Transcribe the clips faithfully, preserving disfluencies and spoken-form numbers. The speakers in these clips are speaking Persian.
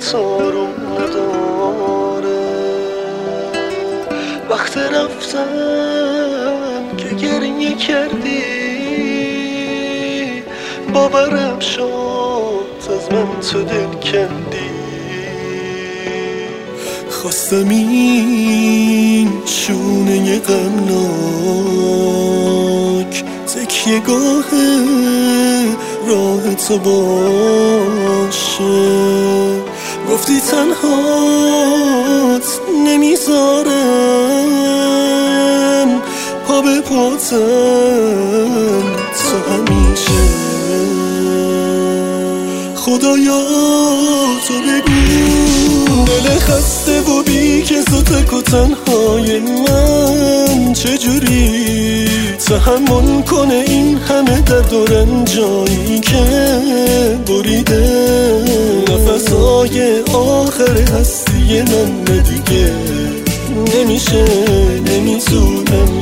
حرفت آروم نداره. وقت رفتن که گریه کردی باورم شد از من تو دل کندی. خواستم این شونه غمناک تکیه گاه راه تو باشه. گفتی تنهات نمیذارم پا به پاتم تو همیشه. خدایا تو بگو دل خسته و بی کس و تک و تنهای من چجوری تحمل کنه این همه درد و رنجایی که بریده نفسهای آخر هستی من دیگه نمیشه نمیتونم.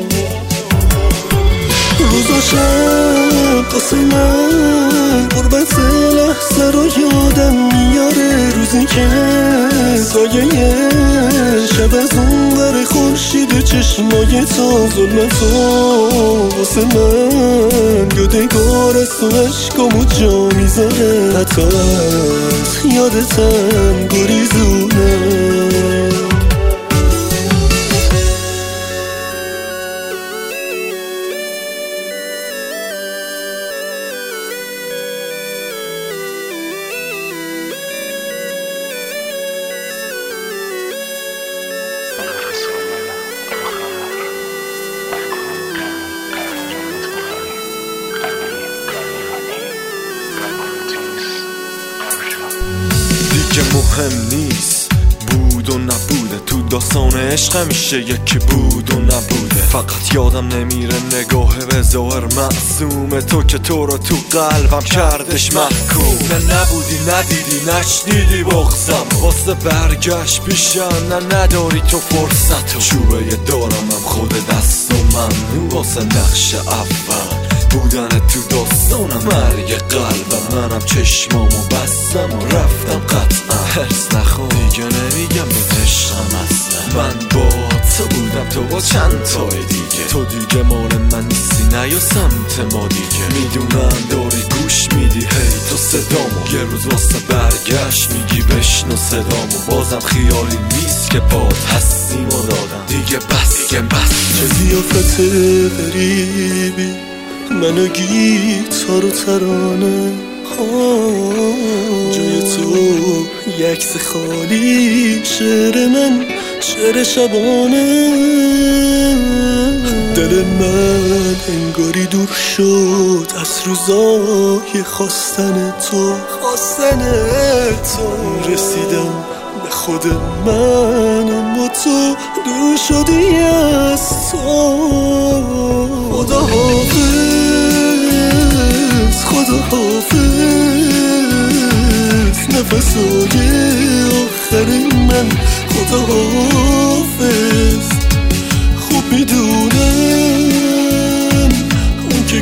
روز و شب قاسه من قربت لحظه رو یادم میاره. روزی که سایه شب از اون بر خورشید چشمای تو ظلمت و واسه من یادگار از تو عشقامو جا میذاره. حتی از یادتم گریزونه. دیگه مهم نیست بود و نبوده، تو داستان عشق همیشه یکی بود و نبوده. فقط یادم نمیره نگاه به ظاهر معصوم تو که تو رو تو قلبم کردش محکوم. نه نبودی ندیدی نشنیدی بغضم واسه برگشت پیشم. نه نداری تو فرصتو چوبه دارم هم خود دست و ممنون واسه نقش اول بودن تو داستانم. مرگ قلبم منم چشمامو بستم و رفتم قطعا. حرص نخور دیگه نمیگم به عشقم اصلا. من با تو بودم تو با چند تای دیگه. تو دیگه مال من نیستی نه یا سمت ما دیگه. میدونم داری گوش میدی هی تو صدامو. یه روز واسه برگشت میگی بشنو صدامو. بازم خیالی نیست که پاد هستیم و دادم دیگه بس دیگه بس. چه زیافت غریبی منو گیتار و ترانه جای تو یکس خالی شعر من شعر شبانه. دل من انگاری دور شد از روزای خواستن تو خواستن تو. رسیدم به خود منم و تو دور شدی از تو. خدا حافظ خدا حافظ نفسای آخر من. خدا حافظ خوب میدونم اون که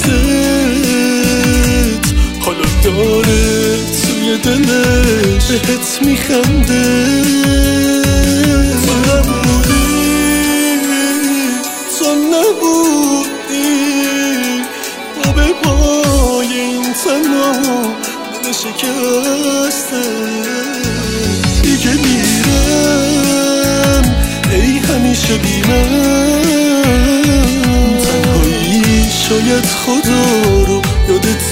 کشتت حالا داره توی دلش بهت میخنده. تو نبودی تو نبودی با به پای این تنها دل شکسته. دیگه میرم ای همیشه بی من تنهایی شاید خدا رو یادت